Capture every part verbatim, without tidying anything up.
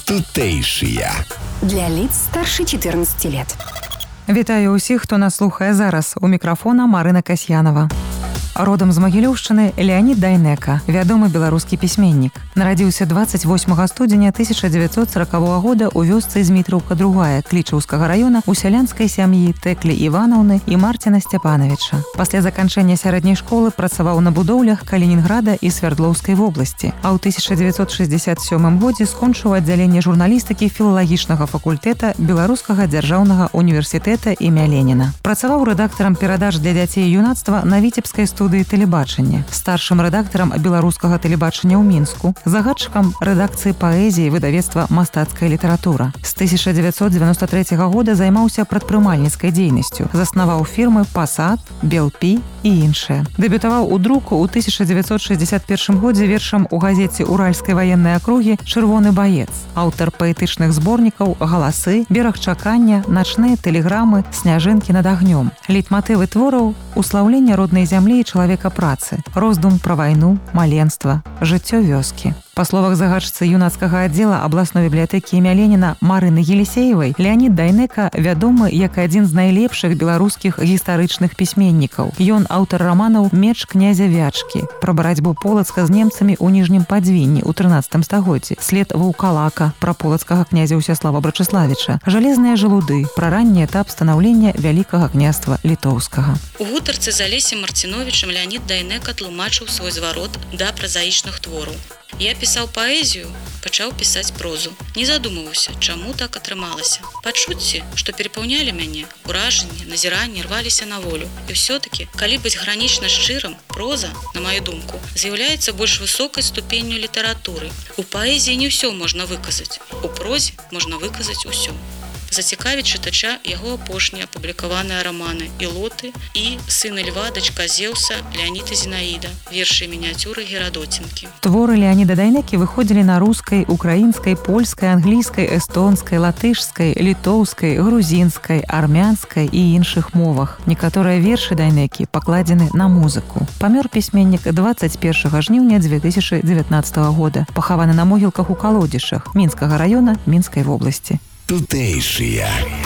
Тутэйшие. Для лиц старше четырнадцати лет. Вітаю ўсіх, хто нас слухае зараз. У мікрафона Марына Касьянова. Родам з Магілёўшчыны Леанід Дайнека, вядомы беларускі пісьменнік. Нарадзіўся дваццаць восьмага студзеня тысяча дзевяцьсот саракавога года ў вёсцы Змітраўка другая Клічаўскага раёна ў сялянскай сям'і Тэклі Іванаўны і Марціна Сцяпановича. Пасля заканчэння сярэдняй школы працаваў на будоўлях Калінінграда і Свярдлоўскай вобласці, а ў тысяча дзевяцьсот шэсцьдзесят сёмым годзе скончыў аддзяленне журналістыкі філалагічнага факультэта Беларускага дзяржаўнага універсітэта імя Леніна. Працаваў рэдактарам перадач для дзяцей і юнацтва на Віцебскай студыі тэлебачання, старшым рэдактарам беларускага тэлебачання ў Мінску, загадчыкам рэдакцыі паэзіі выдавецтва «Мастацкая літаратура». З тысяча дзевяцьсот дзевяноста трэцяга года займаўся прадпрымальніцкай дзейнасцю, заснаваў фірмы «Пасад», «Белпі» і іншыя. Дэбютаваў у друку ў тысяча дзевяцьсот шэсцьдзесят першым годзе вершам у газеце «Уральскай ваеннай акругі» «Чырвоны баец», аўтар паэтычных зборнікаў «Галасы», «Бераг чакання», «Начныя тэлеграмы», «Сняжынкі над агнём». Лейтматывы твораў услаўлення роднай зямлі і чалавека працы, роздум пра вайну, маленства, жыццё вёскі. Па словах загадчыцы юнацкага аддзела абласной бібліятэкі імя Леніна Марыны Елісеевай, Леанід Дайнека вядомы як адзін з найлепшых беларускіх гістарычных пісьменнікаў. Ён аўтар раманаў «Меч князя Вячкі», пра барацьбу Полацка з немцамі ў ніжнім Падзвінні ў трынаццатым стагоддзі, «След ваўкалака» пра полацкага князя Ўсяслава Брачыславіча, «Жалезныя жалуды» пра ранні этап станаўлення вялікага княства літоўскага. У гутарцы з Алесем Марціновічам Леанід Дайнека тлумачыў свой зварот да празаічных твораў. Я пісаў паэзію, пачаў пісаць прозу. Не задумываўся, чаму так атрымалася. Пачуцці, што перапаўнялі мяне, уражанні, назіранні рваліся на волю. І ўсё-такі, калі быць гранічна шчырым, проза, на маю думку, з'яўляецца больш высокай ступенню літаратуры. У паэзіі не ўсё можна выказаць. У прозе можна выказаць усё. Зацікавіць чытача яго апошнія апублікаваныя раманы «Ілоты» і «Сыны льва, дачка Зеўса», «Леанід і Зінаіда», вершы і мініяцюры Герадоцінкі. Творы Леаніда Дайнекі выходзілі на рускай, украінскай, польскай, англійскай, эстонскай, латышскай, літоўскай, грузінскай, армянскай і іншых мовах. Некаторыя вершы Дайнекі пакладзены на музыку. Памёр пісьменнік дваццаць першага жніўня дзве тысячы дзевятнаццатага года. Пахаваны на могілках у Калодзішах Мінскага раёна Мінскай вобласці. Тутэйшие.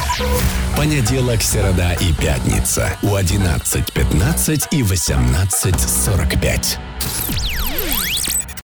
Понедельник, середа и пятница у одиннадцать пятнадцать и восемнадцать сорок пять.